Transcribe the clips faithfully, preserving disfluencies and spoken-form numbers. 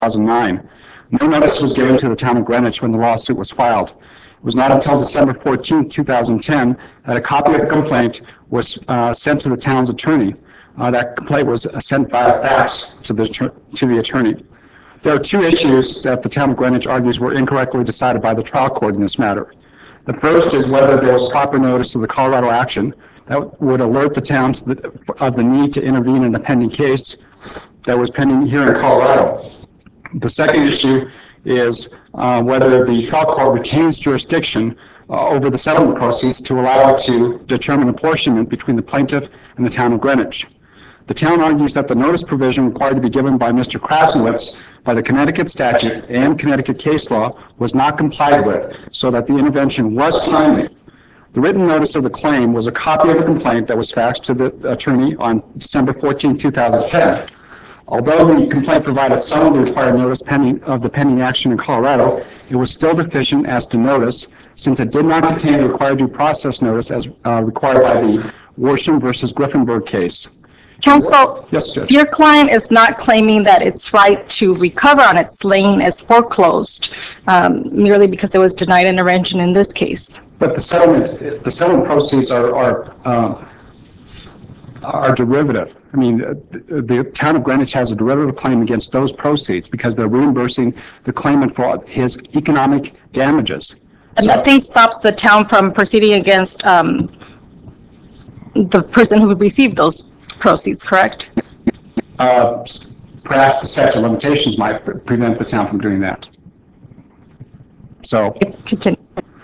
thousand nine. No notice was given to the town of Greenwich when the lawsuit was filed. It was not until December fourteenth, two thousand ten, that a copy of the complaint was uh, sent to the town's attorney. Uh, that complaint was uh, sent via fax to the, to the attorney. There are two issues that the town of Greenwich argues were incorrectly decided by the trial court in this matter. The first is whether there was proper notice of the Colorado action that would alert the town to the, of the need to intervene in a pending case that was pending here in Colorado. The second issue is uh, whether the trial court retains jurisdiction uh, over the settlement proceeds to allow it to determine apportionment between the plaintiff and the town of Greenwich. The town argues that the notice provision required to be given by Mister Krasnowitz by the Connecticut statute and Connecticut case law was not complied with, so that the intervention was timely. The written notice of the claim was a copy of the complaint that was faxed to the attorney on December fourteenth, two thousand ten. Although the complaint provided some of the required notice pending, of the pending action in Colorado, it was still deficient as to notice, since it did not contain the required due process notice as uh, required by the Worsham versus Griffenberg case. Counsel, yes, Judge. Your client is not claiming that its right to recover on its lien is foreclosed um, merely because it was denied intervention in this case. But the settlement, the settlement proceeds are are, uh, are derivative. I mean, the, the town of Greenwich has a derivative claim against those proceeds because they're reimbursing the claimant for his economic damages. And so, nothing stops the town from proceeding against um, the person who received those proceeds, correct? Uh, perhaps the statute of limitations might prevent the town from doing that. So, continue.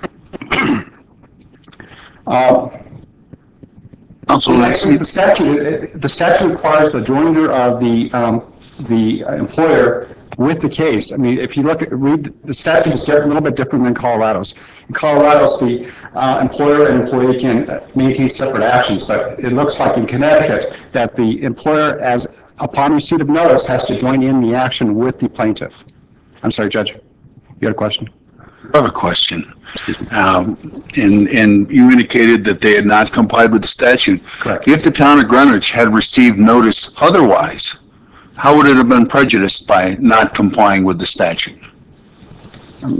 uh, so actually, the statute the statute requires the joinder of the um, the employer with the case. I mean, if you look at read the statute is a little bit different than Colorado's. In Colorado's, the uh, employer and employee can maintain separate actions, but it looks like in Connecticut that the employer, as upon receipt of notice, has to join in the action with the plaintiff. I'm sorry, Judge. You had a question? I have a question. Um, and, and you indicated that they had not complied with the statute. Correct. If the town of Greenwich had received notice otherwise, how would it have been prejudiced by not complying with the statute? Um,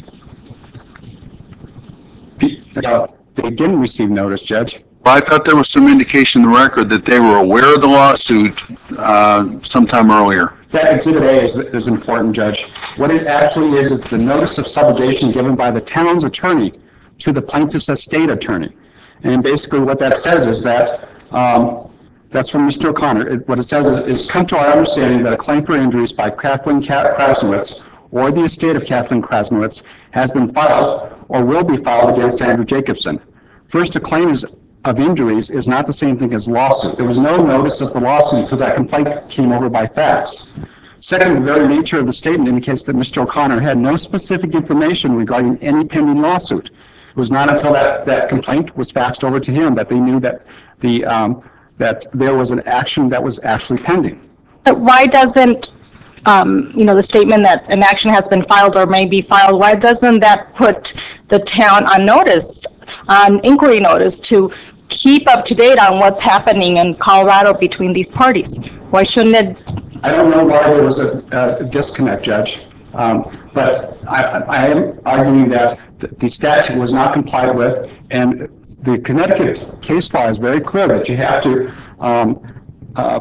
uh, they didn't receive notice, Judge. Well, I thought there was some indication in the record that they were aware of the lawsuit uh, sometime earlier. That Exhibit A is, is important, Judge. What it actually is is the notice of subrogation given by the town's attorney to the plaintiff's estate attorney. And basically what that says is that, um, that's from Mister O'Connor, it, what it says is, is come to our understanding that a claim for injuries by Kathleen Krasnowitz or the estate of Kathleen Krasnowitz has been filed or will be filed against Sandra Jacobson. First, a claim is of injuries is not the same thing as lawsuit. There was no notice of the lawsuit until that complaint came over by fax. Second, the very nature of the statement indicates that Mister O'Connor had no specific information regarding any pending lawsuit. It was not until that, that complaint was faxed over to him that they knew that the um, that there was an action that was actually pending. But why doesn't Um, you know, the statement that an action has been filed or may be filed, why doesn't that put the town on notice, on inquiry notice, to keep up to date on what's happening in Colorado between these parties? Why shouldn't it? I don't know why there was a, a disconnect, Judge, um, but I, I am arguing that the statute was not complied with, and the Connecticut case law is very clear that you have to um, uh,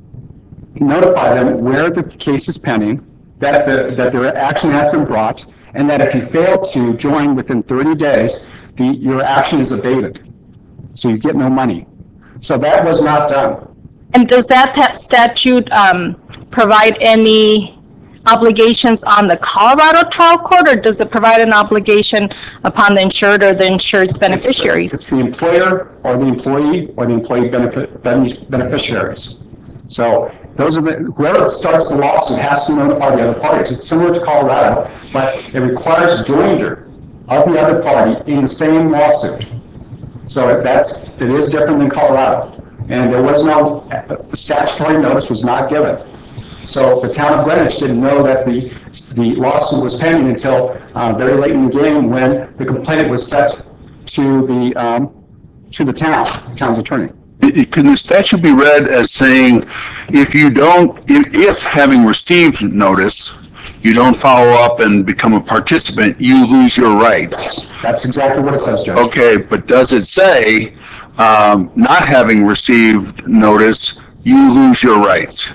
notify them where the case is pending, that the, that their action has been brought, and that if you fail to join within thirty days, the, your action is abated. So you get no money. So that was not done. And does that statute um, provide any obligations on the Colorado trial court, or does it provide an obligation upon the insured or the insured's beneficiaries? It's the, it's the employer or the employee or the employee benefit, beneficiaries. So those are the, whoever starts the lawsuit has to notify the other parties. It's similar to Colorado, but it requires joinder of the other party in the same lawsuit. So that's, it is different than Colorado. And there was no, the statutory notice was not given. So the town of Greenwich didn't know that the, the lawsuit was pending until uh, very late in the game when the complaint was set to the, um, to the town, town's attorney. Can the statute be read as saying, if you don't, if, if having received notice, you don't follow up and become a participant, you lose your rights. That's exactly what it says, Judge. Okay, but does it say, um, not having received notice, you lose your rights?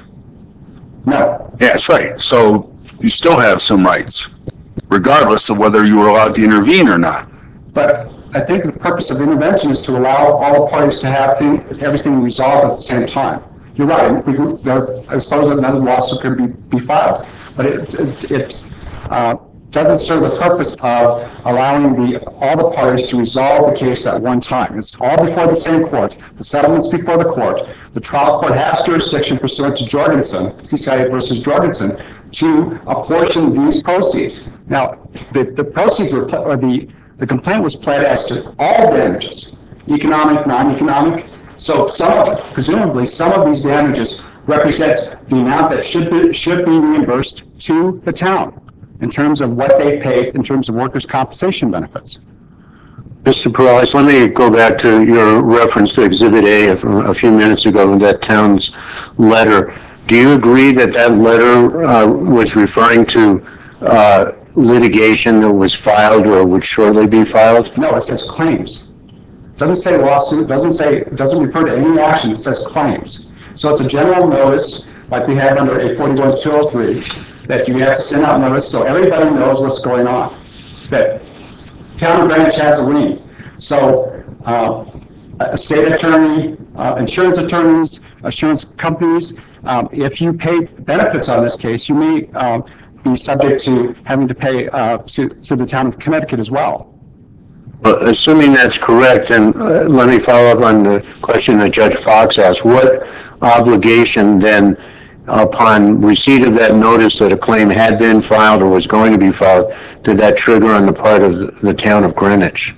No. Yeah, that's right. So you still have some rights, regardless of whether you were allowed to intervene or not. But I think the purpose of intervention is to allow all the parties to have thing, everything resolved at the same time. You're right. We, there, I suppose another lawsuit could be, be filed, but it, it, it uh, doesn't serve the purpose of allowing the, all the parties to resolve the case at one time. It's all before the same court. The settlement's before the court. The trial court has jurisdiction pursuant to Jorgensen, C C I A versus Jorgensen, to apportion these proceeds. Now, the, the proceeds were, or the, the complaint was pled as to all damages, economic, non-economic. So some of, presumably, some of these damages represent the amount that should be, should be reimbursed to the town in terms of what they paid in terms of workers' compensation benefits. Mister Perales, let me go back to your reference to Exhibit A from a few minutes ago in that town's letter. Do you agree that that letter uh, was referring to uh, litigation that was filed or would shortly be filed? No, it says claims. It doesn't say lawsuit, doesn't say, it doesn't refer to any action, it says claims. So it's a general notice, like we have under A forty-one two oh three, that you have to send out notice so everybody knows what's going on, that town of Greenwich has a lien. So uh, a state attorney, uh, insurance attorneys, insurance companies, um, if you pay benefits on this case, you may um, be subject to having to pay uh, to, to the town of Connecticut as well. Well, assuming that's correct, and uh, let me follow up on the question that Judge Fox asked. What obligation then, upon receipt of that notice that a claim had been filed or was going to be filed, did that trigger on the part of the, the town of Greenwich?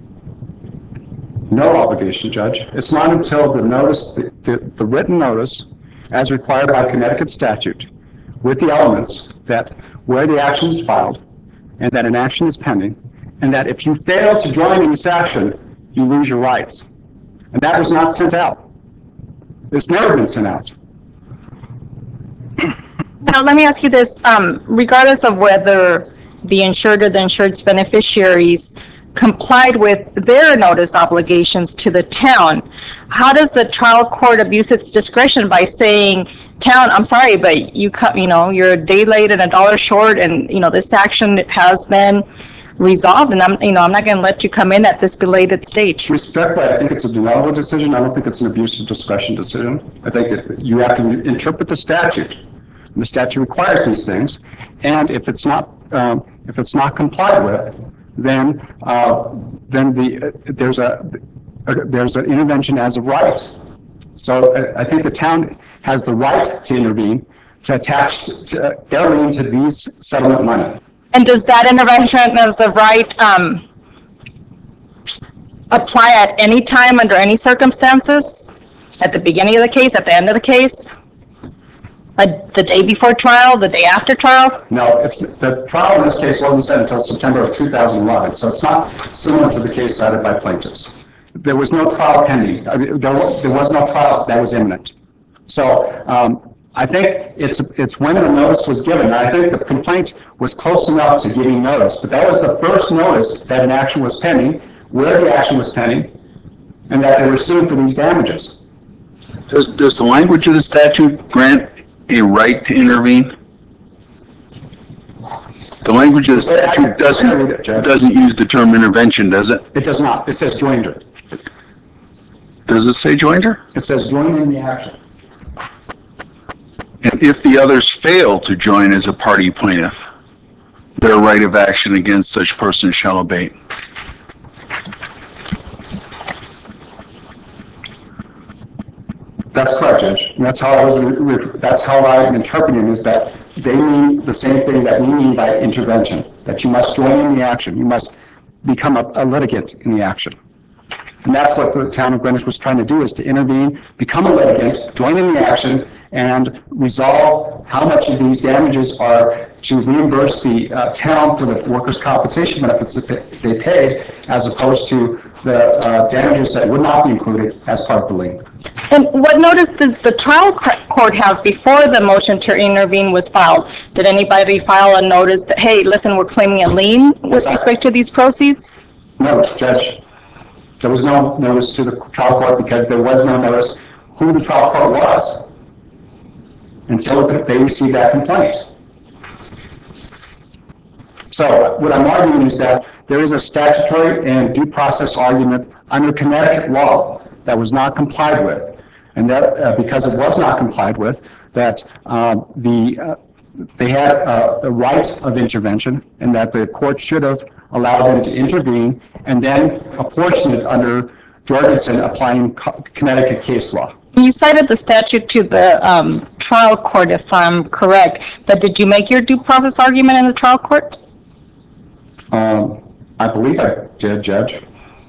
No obligation, Judge. It's not until the notice, the, the, the written notice, as required by Connecticut statute, with the elements that where the action is filed and that an action is pending, and that if you fail to join in this action, you lose your rights. And that was not sent out. It's never been sent out. Now, let me ask you this, um, regardless of whether the insured or the insured's beneficiaries complied with their notice obligations to the town, how does the trial court abuse its discretion by saying, town, I'm sorry, but you cut, you know, you're a day late and a dollar short, and, you know, this action has been resolved, and I'm, you know, I'm not going to let you come in at this belated stage. Respectfully, I think it's a de novo decision. I don't think it's an abuse of discretion decision. I think it, you have to interpret the statute. The statute requires these things, and if it's not, um, if it's not complied with, then uh, then the uh, there's a, a there's an intervention as of right. So I, I think the town has the right to intervene to attach to, to their lien to these settlement money. And does that intervention as of right um, apply at any time under any circumstances? At the beginning of the case, at the end of the case? Like the day before trial, the day after trial? No, it's the trial in this case wasn't set until September of two thousand eleven, so it's not similar to the case cited by plaintiffs. There was no trial pending. I mean, there, was, there was no trial that was imminent. So um, I think it's it's when the notice was given. And I think the complaint was close enough to giving notice, but that was the first notice that an action was pending, where the action was pending, and that they were sued for these damages. Does, does the language of the statute grant a right to intervene? The language of the statute doesn't, doesn't use the term intervention, does it? It does not. It says joinder. Does it say joinder? It says join in the action. And if the others fail to join as a party plaintiff, their right of action against such person shall abate. That's correct, Judge. And that's how I was. Re re that's how I'm interpreting is that they mean the same thing that we mean by intervention. That you must join in the action. You must become a, a litigant in the action. And that's what the town of Greenwich was trying to do: is to intervene, become a litigant, join in the action, and resolve how much of these damages are to reimburse the uh, town for the workers' compensation benefits that they paid, as opposed to the uh, damages that would not be included as part of the lien. And what notice did the trial court have before the motion to intervene was filed? Did anybody file a notice that, hey, listen, we're claiming a lien with respect to these proceeds? No, Judge. There was no notice to the trial court because there was no notice who the trial court was until they received that complaint. So what I'm arguing is that there is a statutory and due process argument under Connecticut law that was not complied with, and that uh, because it was not complied with, that uh, the uh, they had uh, the right of intervention, and that the court should have allowed them to intervene and then apportion it under Jorgensen applying Connecticut case law. You cited the statute to the um, trial court, if I'm correct, but did you make your due process argument in the trial court? Um, I believe I did, Judge.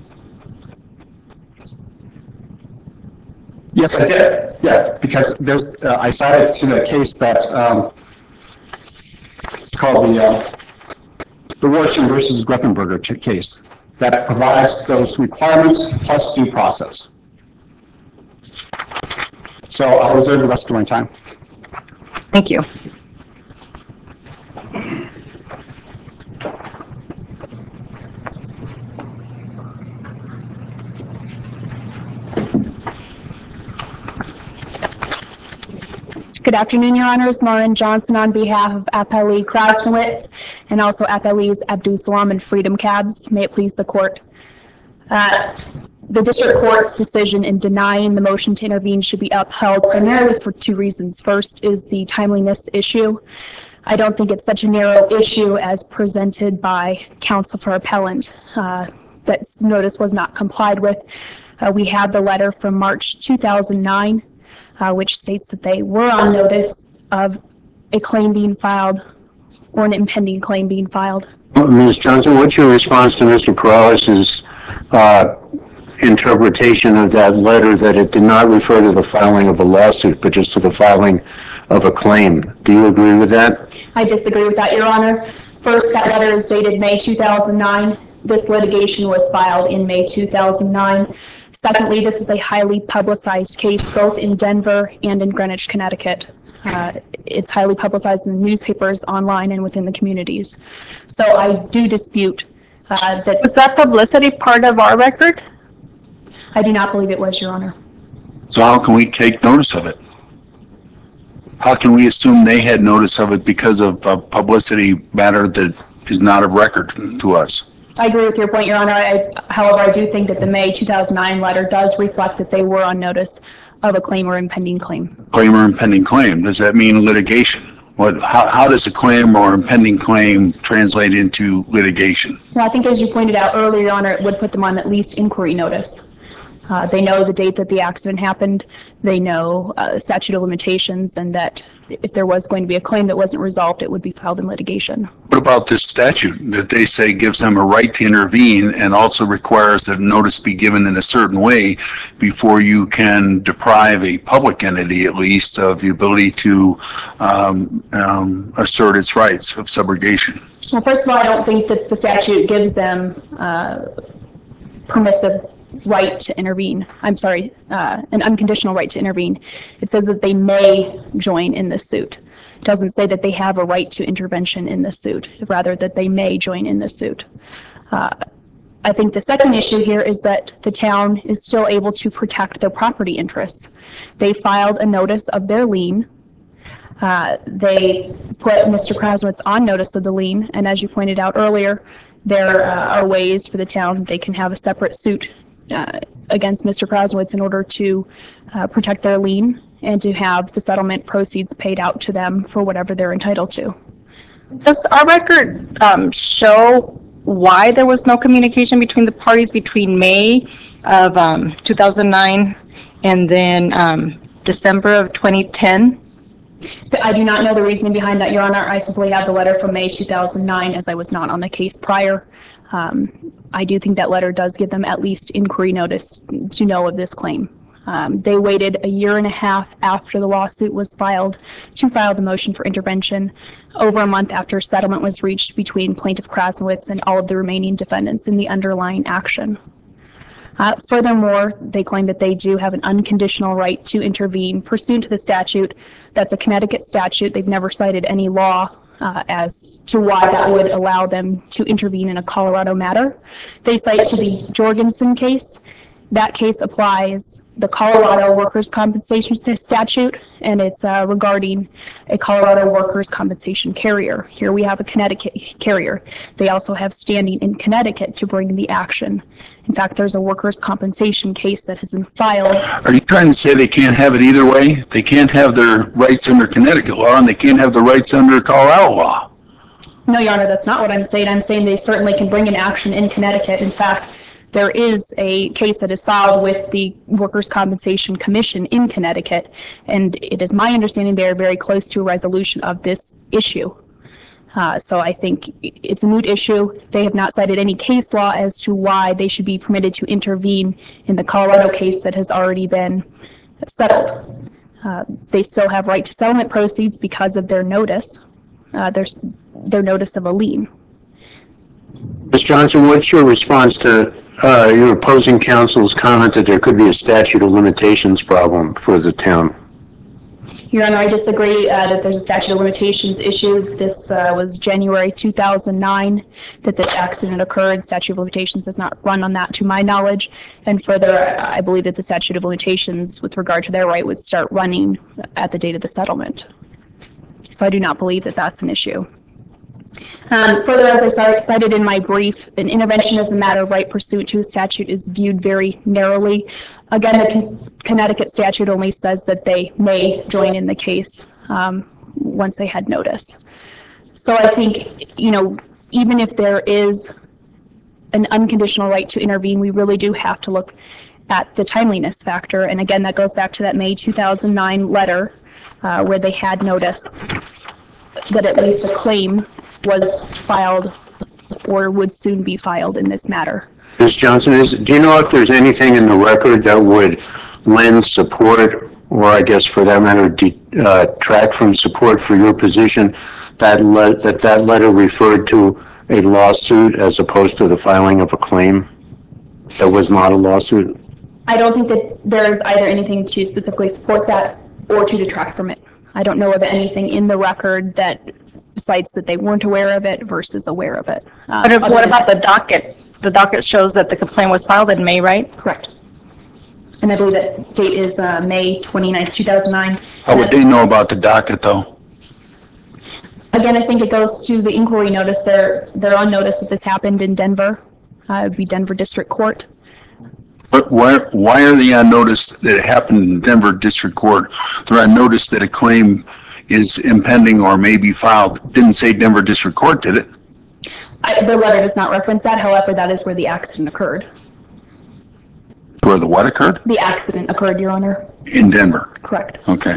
Yes, I did. Yeah, because there's uh, I cited to the case that um, it's called the uh, the Worsham versus Greffenberger case that provides those requirements plus due process. So I'll reserve the rest of my time. Thank you. Good afternoon, Your Honors. Maureen Johnson on behalf of Appellee Krasnowitz and also Appellees Abdul Salam and Freedom Cabs. May it please the court. Uh, the district court's decision in denying the motion to intervene should be upheld primarily for two reasons. First is the timeliness issue. I don't think it's such a narrow issue as presented by counsel for appellant. Uh, that notice was not complied with. Uh, we have the letter from March two thousand nine. Uh, which states that they were on notice of a claim being filed or an impending claim being filed. Miz Johnson, what's your response to Mister Peralez's uh, interpretation of that letter that it did not refer to the filing of a lawsuit, but just to the filing of a claim? Do you agree with that? I disagree with that, Your Honor. First, that letter is dated May two thousand nine. This litigation was filed in May two thousand nine. Secondly, this is a highly publicized case both in Denver and in Greenwich, Connecticut. Uh, it's highly publicized in the newspapers, online, and within the communities. So I do dispute uh, that. Was that publicity part of our record? I do not believe it was, Your Honor. So how can we take notice of it? How can we assume they had notice of it because of a publicity matter that is not of record to us? I agree with your point, Your Honor. I, however, I do think that the May two thousand nine letter does reflect that they were on notice of a claim or impending claim. Claim or impending claim, does that mean litigation? What? How, how does a claim or impending claim translate into litigation? Well, I think as you pointed out earlier, Your Honor, it would put them on at least inquiry notice. Uh, they know the date that the accident happened. They know uh, statute of limitations, and that if there was going to be a claim that wasn't resolved, it would be filed in litigation. What about this statute that they say gives them a right to intervene and also requires that notice be given in a certain way before you can deprive a public entity, at least, of the ability to um, um, assert its rights of subrogation? Well, first of all, I don't think that the statute gives them uh, permissive right to intervene. I'm sorry, uh, an unconditional right to intervene. It says that they may join in the suit. It doesn't say that they have a right to intervention in the suit, rather that they may join in the suit. Uh, I think the second issue here is that the town is still able to protect their property interests. They filed a notice of their lien. Uh, they put Mister Krasnowitz on notice of the lien, and as you pointed out earlier, there uh, are ways for the town, they can have a separate suit Uh, against Mister Krasnowitz in order to uh, protect their lien and to have the settlement proceeds paid out to them for whatever they're entitled to. Does our record um, show why there was no communication between the parties between May of um, two thousand nine and then um, December of twenty ten? So I do not know the reasoning behind that, Your Honor. I simply have the letter from May two thousand nine, as I was not on the case prior. Um, I do think that letter does give them at least inquiry notice to know of this claim. Um, they waited a year and a half after the lawsuit was filed to file the motion for intervention, over a month after settlement was reached between Plaintiff Krasnowitz and all of the remaining defendants in the underlying action. Uh, furthermore, they claim that they do have an unconditional right to intervene pursuant to the statute. That's a Connecticut statute. They've never cited any law uh, as to why that would allow them to intervene in a Colorado matter. They cite to the Jorgensen case. That case applies the Colorado Workers' Compensation Statute, and it's uh, regarding a Colorado workers' compensation carrier. Here we have a Connecticut carrier. They also have standing in Connecticut to bring the action. In fact, there's a workers' compensation case that has been filed. Are you trying to say they can't have it either way? They can't have their rights under Connecticut law and they can't have the rights under Colorado law? No, Your Honor, that's not what I'm saying. I'm saying they certainly can bring an action in Connecticut. In fact, there is a case that is filed with the Workers' Compensation Commission in Connecticut, and it is my understanding they are very close to a resolution of this issue. Uh, so I think it's a moot issue. They have not cited any case law as to why they should be permitted to intervene in the Colorado case that has already been settled. Uh, they still have right to settlement proceeds because of their notice, uh, their, their notice of a lien. Miz Johnson, what's your response to uh, your opposing counsel's comment that there could be a statute of limitations problem for the town? Your Honor, I disagree uh, that there's a statute of limitations issue. This uh, was January two thousand nine that this accident occurred. Statute of limitations does not run on that to my knowledge. And further, I believe that the statute of limitations with regard to their right would start running at the date of the settlement. So I do not believe that that's an issue. Um, further, as I cited in my brief, an intervention as a matter of right pursuant to a statute is viewed very narrowly. Again, the Connecticut statute only says that they may join in the case um, once they had notice. So I think, you know, even if there is an unconditional right to intervene, we really do have to look at the timeliness factor. And again, that goes back to that May two thousand nine letter uh, where they had notice that at least a claim was filed or would soon be filed in this matter. Miz Johnson, is, do you know if there's anything in the record that would lend support, or I guess for that matter, detract uh, from support for your position that, le that that letter referred to a lawsuit as opposed to the filing of a claim that was not a lawsuit? I don't think that there is either anything to specifically support that or to detract from it. I don't know of anything in the record that cites that they weren't aware of it versus aware of it. Uh, But if, what about the docket? The docket shows that the complaint was filed in May, right? Correct. And I believe that date is uh, May twenty-ninth, two thousand nine. How would they know about the docket, though? Again, I think it goes to the inquiry notice. They're, they're on notice that this happened in Denver. Uh, it would be Denver District Court. But why, why are they on notice that it happened in Denver District Court? They're on notice that a claim is impending or may be filed. Didn't say Denver District Court, did it? I, the letter does not reference that. However, that is where the accident occurred. Where the what occurred? The accident occurred, Your Honor. In Denver? Correct. Okay.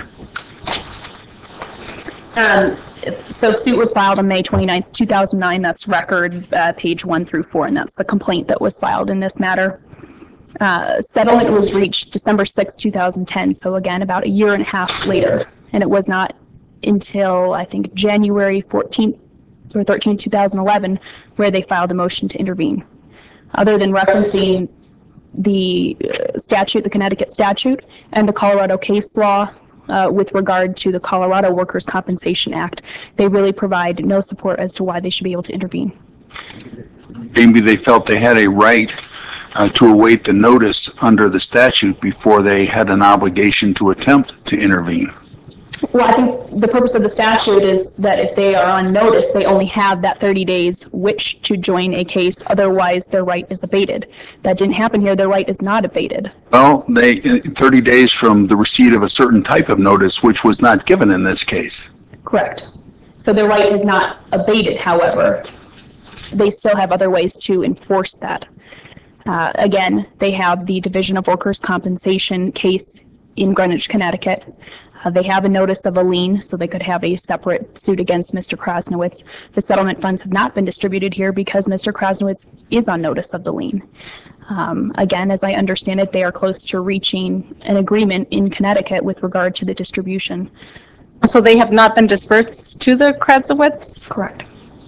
Um, so suit was filed on May twenty-ninth, two thousand nine. That's record uh, page one through four, and that's the complaint that was filed in this matter. Uh, settlement was reached December sixth, two thousand ten. So again, about a year and a half later, and it was not until I think January fourteenth or thirteenth, two thousand eleven, where they filed a motion to intervene. Other than referencing the uh, statute, the Connecticut statute, and the Colorado case law uh, with regard to the Colorado Workers' Compensation Act, they really provide no support as to why they should be able to intervene. Maybe they felt they had a right uh, to await the notice under the statute before they had an obligation to attempt to intervene. Well, I think the purpose of the statute is that if they are on notice, they only have that thirty days which to join a case. Otherwise, their right is abated. That didn't happen here. Their right is not abated. Well, they thirty days from the receipt of a certain type of notice, which was not given in this case. Correct. So their right is not abated. However, they still have other ways to enforce that. Uh, again, they have the Division of Workers' Compensation case in Greenwich, Connecticut. Uh, they have a notice of a lien, so they could have a separate suit against Mister Krasnowitz. The settlement funds have not been distributed here because Mister Krasnowitz is on notice of the lien. Um, again, as I understand it, they are close to reaching an agreement in Connecticut with regard to the distribution. So they have not been dispersed to the Krasowitz? Correct.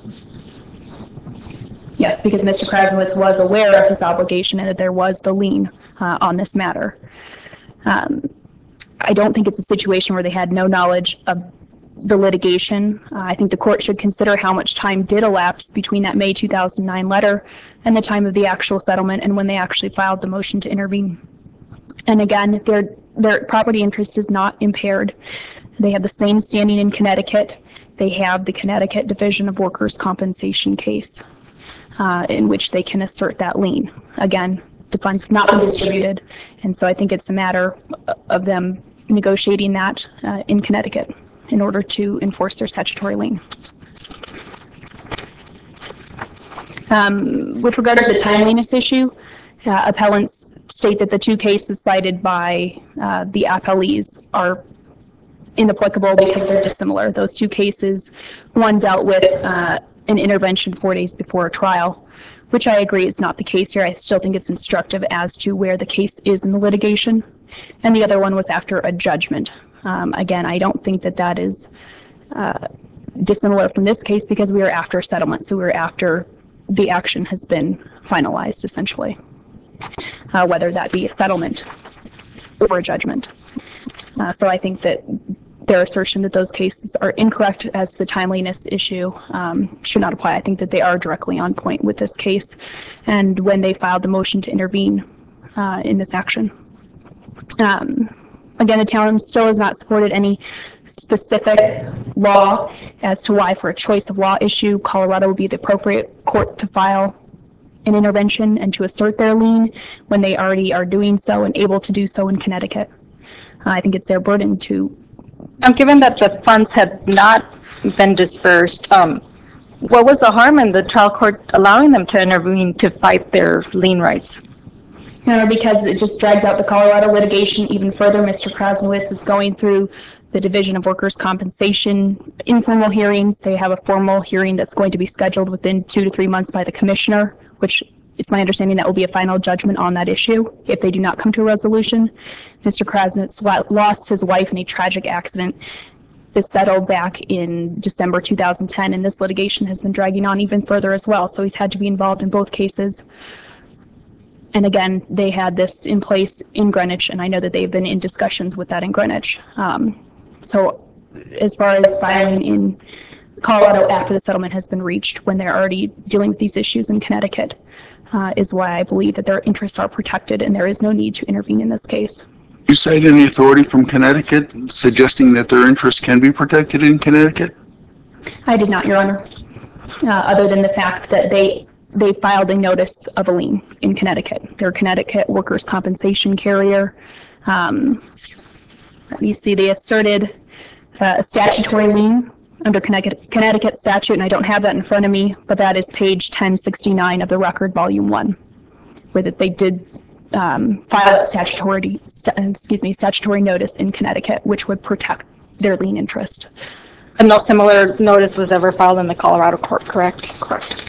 Yes, because Mister Krasowitz was aware of his obligation and that there was the lien uh, on this matter. Um, I don't think it's a situation where they had no knowledge of the litigation. Uh, I think the court should consider how much time did elapse between that May two thousand nine letter and the time of the actual settlement and when they actually filed the motion to intervene. And again, their their property interest is not impaired. They have the same standing in Connecticut. They have the Connecticut Division of Workers' Compensation case uh, in which they can assert that lien. Again, the funds have not been distributed, and so I think it's a matter of them negotiating that uh, in Connecticut in order to enforce their statutory lien. Um, with regard to the timeliness issue, uh, appellants state that the two cases cited by uh, the appellees are inapplicable because they're dissimilar. Those two cases, one dealt with uh, an intervention four days before a trial, which I agree is not the case here. I still think it's instructive as to where the case is in the litigation. And the other one was after a judgment. Um, again, I don't think that that is uh, dissimilar from this case because we are after settlement. So we're after the action has been finalized, essentially, uh, whether that be a settlement or a judgment. Uh, so I think that their assertion that those cases are incorrect as to the timeliness issue um, should not apply. I think that they are directly on point with this case and when they filed the motion to intervene uh, in this action. Um, again, the town still has not supported any specific law as to why, for a choice of law issue, Colorado would be the appropriate court to file an intervention and to assert their lien when they already are doing so and able to do so in Connecticut. Uh, I think it's their burden to. Um, given that the funds had not been dispersed, um, what was the harm in the trial court allowing them to intervene to fight their lien rights? You know, because it just drags out the Colorado litigation even further. Mister Krasnowitz is going through the Division of Workers' Compensation informal hearings. They have a formal hearing that's going to be scheduled within two to three months by the commissioner, which it's my understanding that will be a final judgment on that issue if they do not come to a resolution. Mister Krasnowitz lost his wife in a tragic accident. This settled back in December two thousand ten, and this litigation has been dragging on even further as well. So he's had to be involved in both cases. And again, they had this in place in Greenwich, and I know that they've been in discussions with that in Greenwich. Um, so as far as filing in Colorado after the settlement has been reached, when they're already dealing with these issues in Connecticut, uh, is why I believe that their interests are protected and there is no need to intervene in this case. You cite any authority from Connecticut suggesting that their interests can be protected in Connecticut? I did not, Your Honor, uh, other than the fact that they they filed a notice of a lien in Connecticut. They're a Connecticut workers' compensation carrier. Um, let me see, they asserted uh, a statutory lien under Connecticut, Connecticut statute, and I don't have that in front of me, but that is page ten sixty-nine of the record, volume one, where that they did um, file that statutory, st excuse me, statutory notice in Connecticut, which would protect their lien interest. And no similar notice was ever filed in the Colorado court, correct? Correct.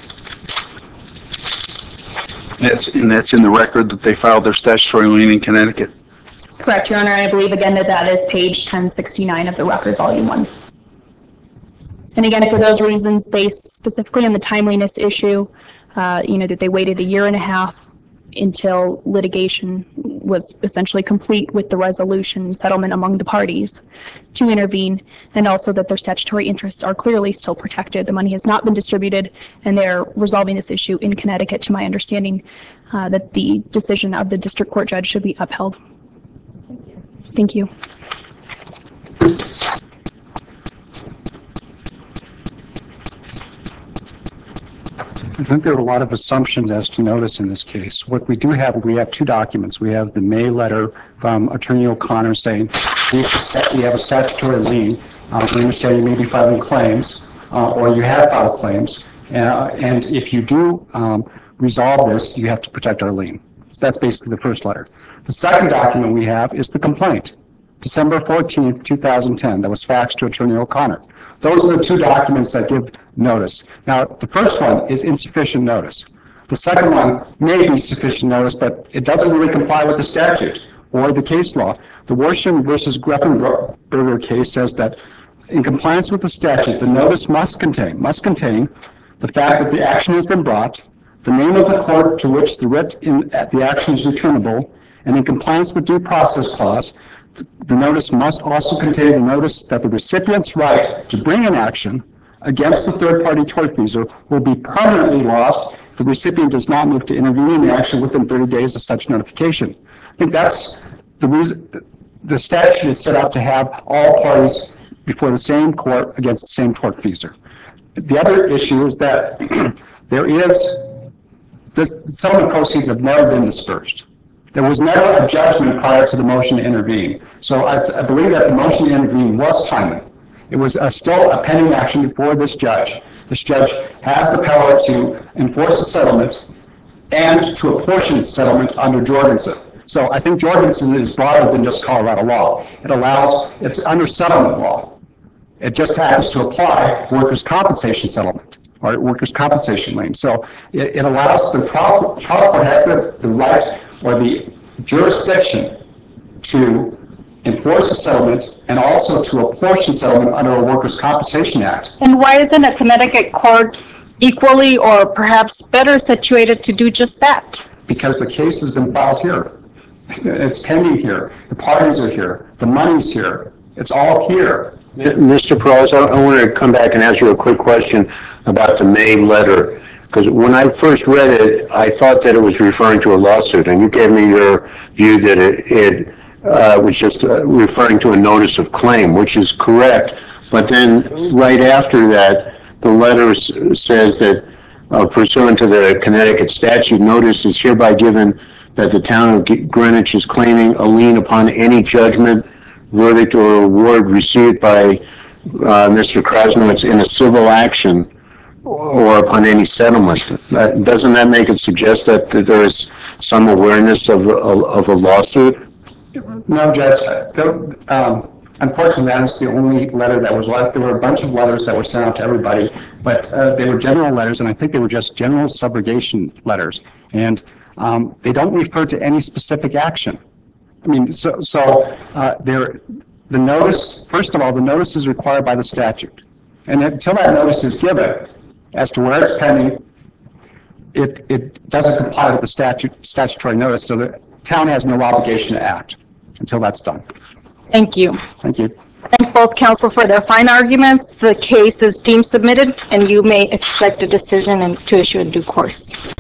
That's, and that's in the record that they filed their statutory lien in Connecticut? Correct, Your Honor. I believe again that that is page ten sixty-nine of the record, volume one. And again, for those reasons, based specifically on the timeliness issue, uh, you know, that they waited a year and a half until litigation was essentially complete with the resolution and settlement among the parties to intervene, and also that their statutory interests are clearly still protected. The money has not been distributed, and they're resolving this issue in Connecticut, to my understanding, uh, that the decision of the district court judge should be upheld. Thank you. I think there are a lot of assumptions as to notice in this case. What we do have, we have two documents. We have the May letter from Attorney O'Connor saying we have a statutory lien. Uh, we understand you may be filing claims, uh, or you have filed claims, uh, and if you do um, resolve this, you have to protect our lien. So that's basically the first letter. The second document we have is the complaint, December fourteenth, two thousand ten, that was faxed to Attorney O'Connor. Those are the two documents that give notice. Now, the first one is insufficient notice. The second one may be sufficient notice, but it doesn't really comply with the statute or the case law. The Worsham versus Greffenberger case says that in compliance with the statute, the notice must contain, must contain the fact that the action has been brought, the name of the court to which the writ in the action is returnable, and in compliance with due process clause, the notice must also contain the notice that the recipient's right to bring an action against the third-party tortfeasor will be permanently lost if the recipient does not move to intervene in the action within thirty days of such notification. I think that's the reason the statute is set up to have all parties before the same court against the same tortfeasor. The other issue is that there is, this, some of the proceeds have never been dispersed. There was never a judgment prior to the motion to intervene. So I, I believe that the motion to intervene was timely. It was a, still a pending action before this judge. This judge has the power to enforce a settlement and to apportion settlement under Jorgensen. So I think Jorgensen is broader than just Colorado law. It allows, it's under settlement law. It just happens to apply workers' compensation settlement or workers' compensation lien. So it, it allows the trial, trial court has the, the right or the jurisdiction to enforce a settlement and also to apportion settlement under a workers' compensation act. And why isn't a Connecticut court equally or perhaps better situated to do just that? Because the case has been filed here. It's pending here. The parties are here. The money's here. It's all here. Mister Peralta, I want to come back and ask you a quick question about the May letter. Because when I first read it, I thought that it was referring to a lawsuit, and you gave me your view that it, it uh, was just uh, referring to a notice of claim, which is correct. But then right after that, the letter s- says that uh, pursuant to the Connecticut statute, notice is hereby given that the town of G- Greenwich is claiming a lien upon any judgment, verdict, or award received by uh, Mister Krasnowitz in a civil action or upon any settlement. Uh, doesn't that make it suggest that there is some awareness of, of, of a lawsuit? No, Judge. Uh, there, um, unfortunately, that is the only letter that was left. There were a bunch of letters that were sent out to everybody, but uh, they were general letters, and I think they were just general subrogation letters. And um, they don't refer to any specific action. I mean, so, so uh, there, the notice, first of all, the notice is required by the statute. And until that notice is given as to where it's pending, it, it doesn't comply with the statute, statutory notice, so the town has no obligation to act until that's done. Thank you. Thank you. Thank both counsel for their fine arguments. The case is deemed submitted, and you may expect a decision and to issue in due course.